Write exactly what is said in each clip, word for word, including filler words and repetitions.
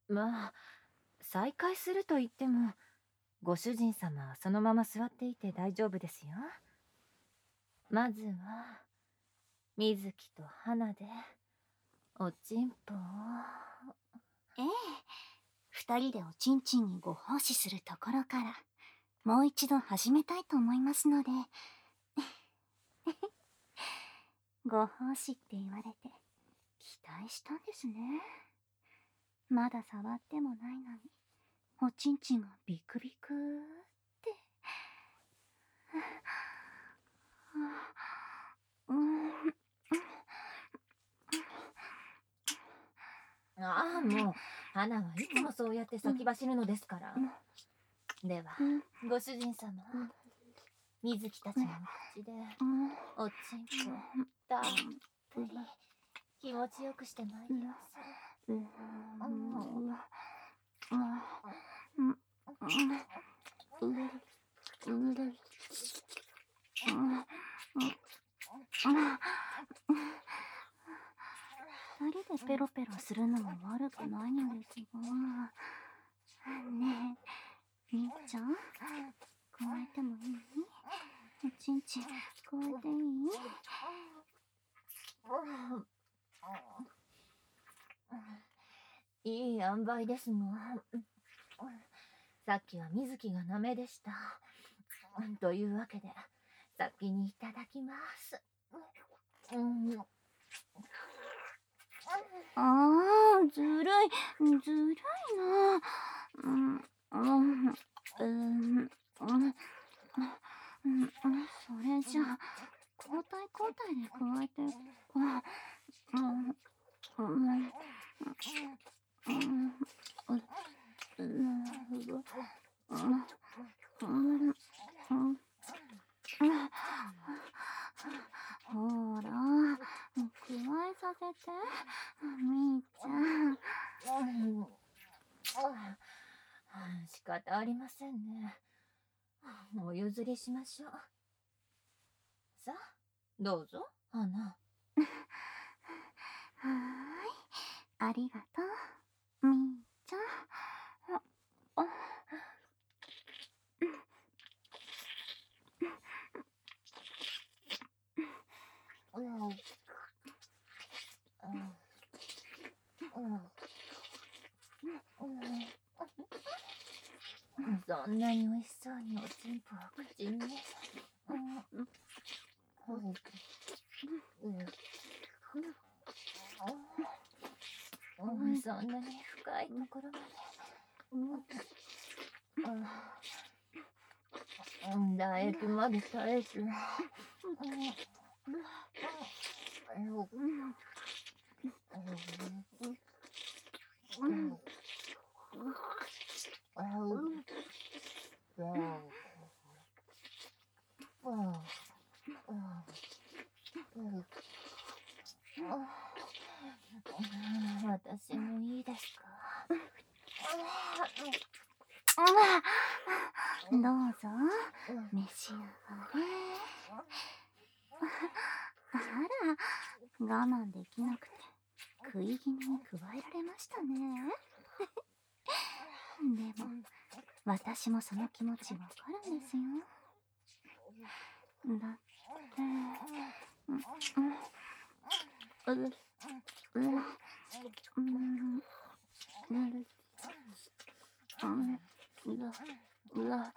まあ、再会すると言っても、ご主人様はそのまま座っていて大丈夫ですよ。まずは、水木と花で、おちんぽを。 ええ、二人でおちんちんにご奉仕するところから、もう一度始めたいと思いますので。ご奉仕って言われて、期待したんですね。まだ触ってもないのに、おちんちんがビクビクって。うん。 ああ、もう、花はいつもそうやって先走るのですから。では、ご主人様、水木たちの口で、おちんぽ、たっぷり、気持ちよくしてまいります。 二人でペロペロするのも悪くないのですが。ねえ、みーちゃん、加えてもいい？おちんちん、加えていい？ いい塩梅ですの。さっきは水木がなめでした。というわけで、先にいただきます。うん、 ああ、ずるい、ずるいな。うん、うん、うん、うん、うん、それじゃあ、交代交代で加えて、うん、うん、うん、うん、うん、ほら、加えさせて、みーちゃん。 仕方ありませんね。お譲りしましょう。さあ、どうぞ、花。 はーい、ありがとう、みーちゃん。あ、 そんなに美味しそうにおちんぽを口に。そんなに深いところまで。唾液まで絶えず。私もいいですか？ どうぞ、召し上がれ。あら、我慢できなくて、食い気味に加えられましたね。でも、私もその気持ちわかるんですよ。だって、うん、うん、う、う、うん、うん、うわ、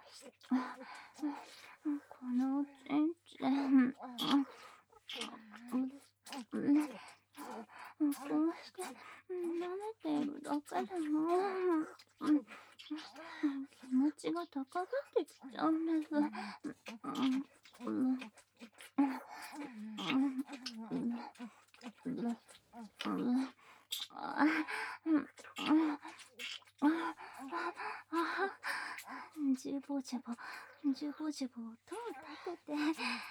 このおちんちん、こうして舐めているだけでも気持ちが高ぶってきちゃうんです。ジュボジュボ、ジュボジュボ音を立てて。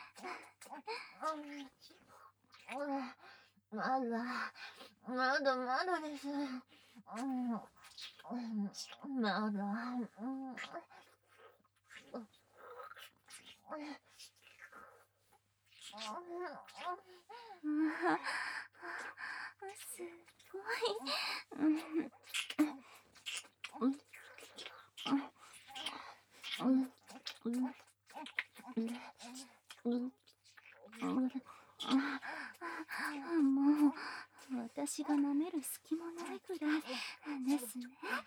まだ、まだまだです。まだ。 すごい。 私が舐める隙もないぐらいですね。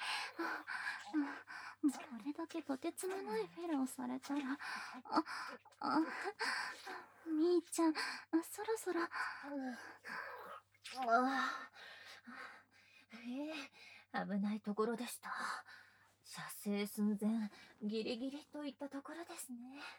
これだけとてつもないフェラをされたら、あ、あ、みーちゃん、そろそろ。 あええ、危ないところでした。射精寸前、ギリギリといったところですね。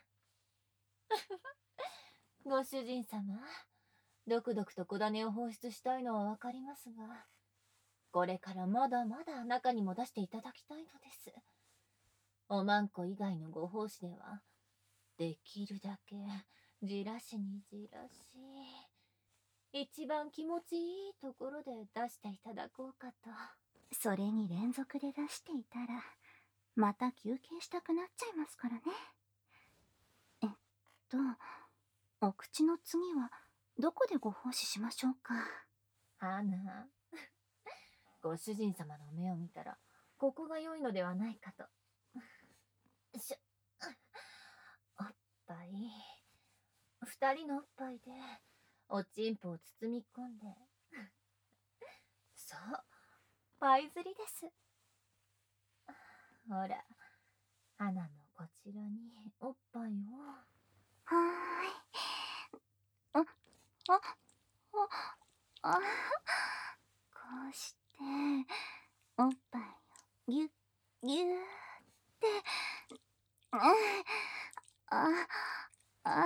ご主人様、ドクドクと小種を放出したいのはわかりますが、これからまだまだ中にも出していただきたいのです。おまんこ以外のご奉仕では、できるだけじらしにじらし、一番気持ちいいところで出していただこうかと。 それに連続で出していたら、また休憩したくなっちゃいますからね。えっと、お口の次はどこでご奉仕しましょうか。 はな、ご主人様の目を見たら、ここが良いのではないかと。しょ、おっぱい。二人のおっぱいで、おちんぽを包み込んで。そう、パイ釣りです。ほら、花もこちらにおっぱいを。 はーい。あ、あ、あ、あ、こうして、おっぱいをぎゅっぎゅーって、あ、あ、あ、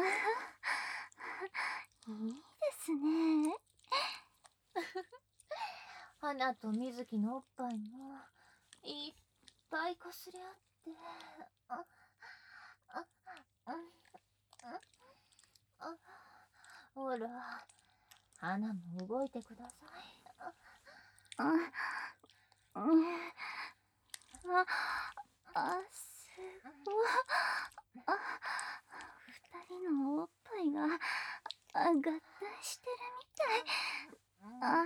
いいですね。 花と水木のおっぱいもいっぱいこすり合って、あ、あ、あ、あ、ほら、花も動いてください。 あ、あ、あ、あ、すごい。あ、二人のおっぱいがあ合体してるみたい。あ、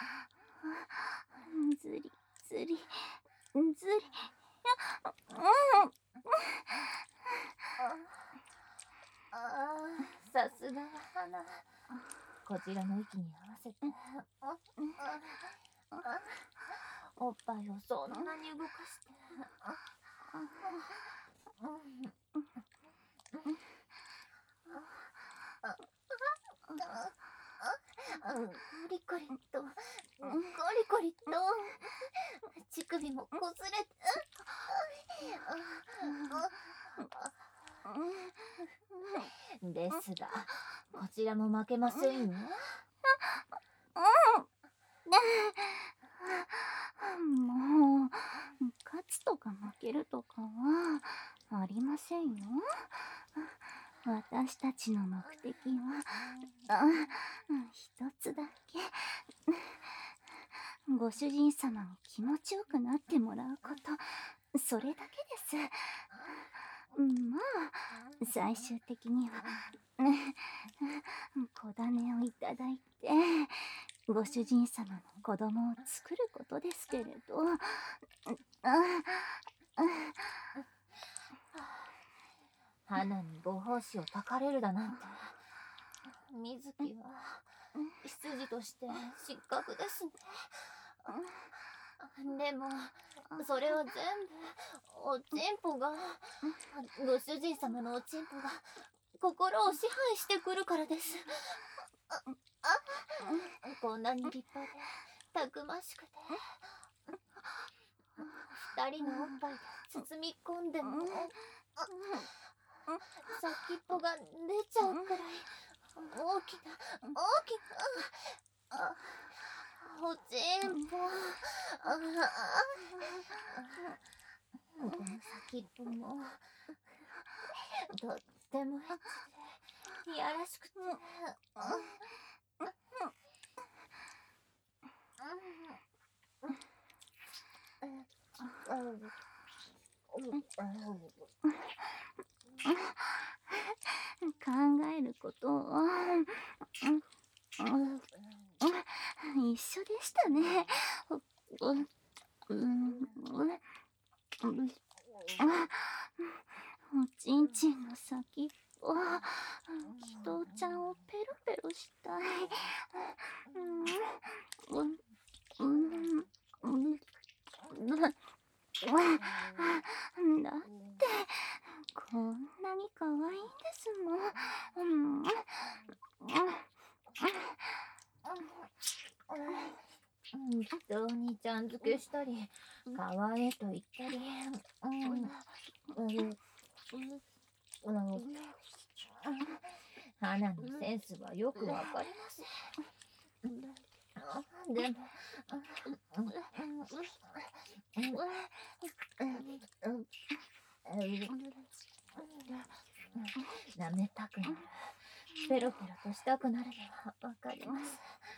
ずりずりずり、うん。 ああ、さすがは花。こちらの息に合わせて、あ、あ、あ、おっぱいをそんなに動かして、あ、うん、コリコリと、コリコリと、乳首もこすれて、ですが、こちらも負けませんよ。 もう、勝つとか負けるとかはありませんよ。私たちの目的は、あ、一つだけ。ご主人様に気持ちよくなってもらうこと、それだけです。まあ、最終的には、小種をいただいて、ご主人様の子供を作ることですけれど、 花にご奉仕をたかれるだなんて、水木は執事として失格ですね。でも、それは全部おちんぽが、ご主人様のおちんぽが心を支配してくるからです。あ、あ、こんなに立派でたくましくて、二人のおっぱいで包み込んでも、先っぽが出ちゃうくらい大きな大きなおちんぽ。この先っぽもとってもエッチでいやらしくて、 考えることは一緒でしたね。おちんちんの先っぽ、祈祷ちゃんをペロペロしたい。 だってこんなに可愛いんですもん。うん適当にちゃん付けしたり、可愛いと言ったり、うん、うん、花のセンスはよくわかりません。でも、舐めたくなる、ペロペロとしたくなるのはわかります。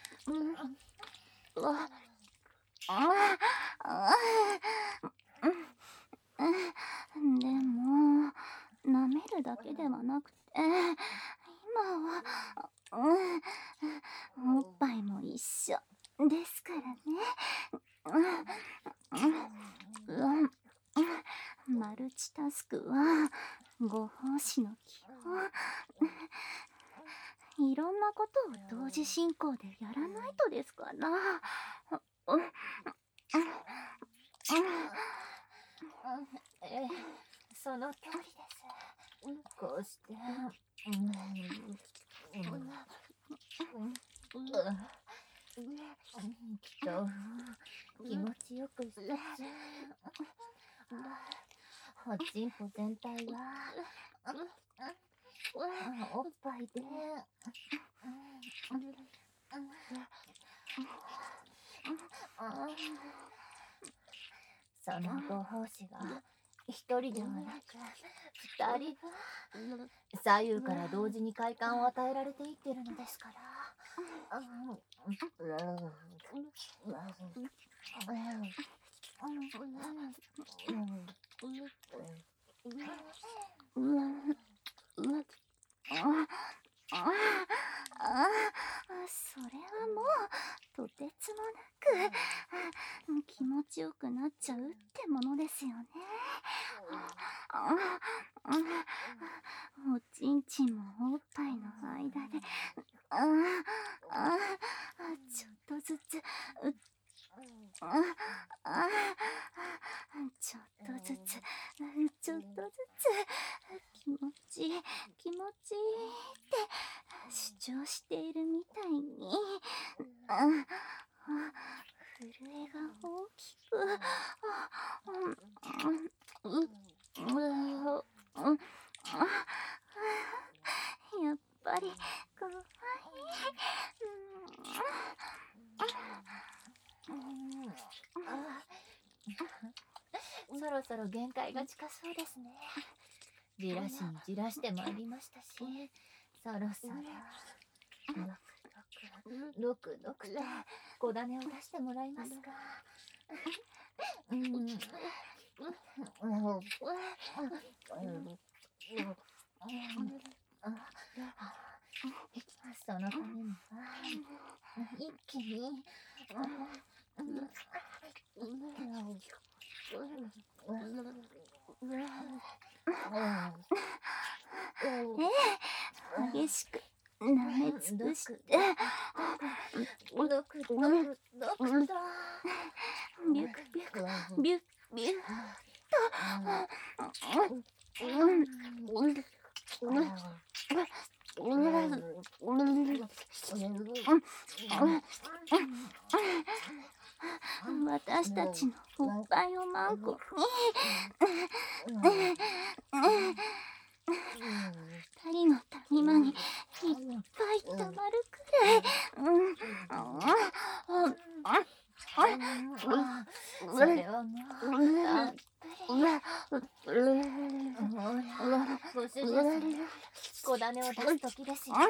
でも舐めるだけではなくて、今はおっぱいも一緒ですからね。マルチタスクはご奉仕の基本。いろんなことを同時進行でやらないとですから。 ええ、その通りです。こうして、きっと気持ちよく一つ、おちんぽ全体はおっぱいで、そのご奉仕が一人ではなく二人分、左右から同時に快感を与えられていっているのですから。 それはもうとてつもなく気持ちよくなっちゃうってものですよね。おちんちんもおっぱいの間でちょっとずつちょっとずつちょっとずつ気持ちいい気持ちいいって主張しているみたいに震えが大きくやっぱりかわいい。 そろそろ限界が近そうですね。じらしにじらしてまいりましたし、そろそろドクドクドクドクと小種を出してもらいますか。そのためには一気に激しく舐め尽くしてドクドクドクドクとビュクビュクビュクビュク私たちのおっぱいをマンコに二人の谷間にいっぱいたまるくらいそれはもうたっぷり。ご主人様、小種を出す時ですよ。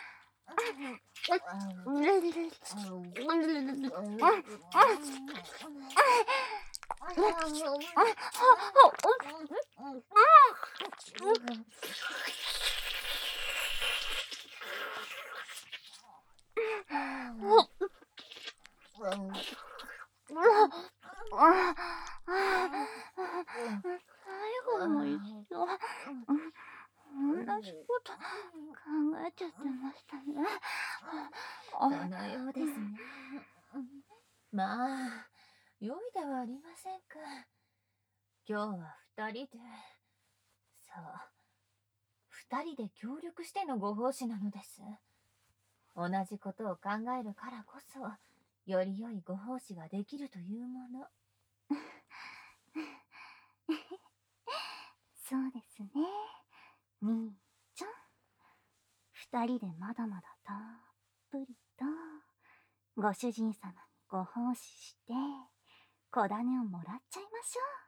最後も一緒。同じこと考えちゃってましたね。 そのようですね。まあ、良いではありませんか。 今日は二人で、そう、二人で協力してのご奉仕なのです。同じことを考えるからこそ、より良いご奉仕ができるというもの。 そうですね、みーちゃん。二人でまだまだたっぷりとご主人様にご奉仕して、子種をもらっちゃいましょう。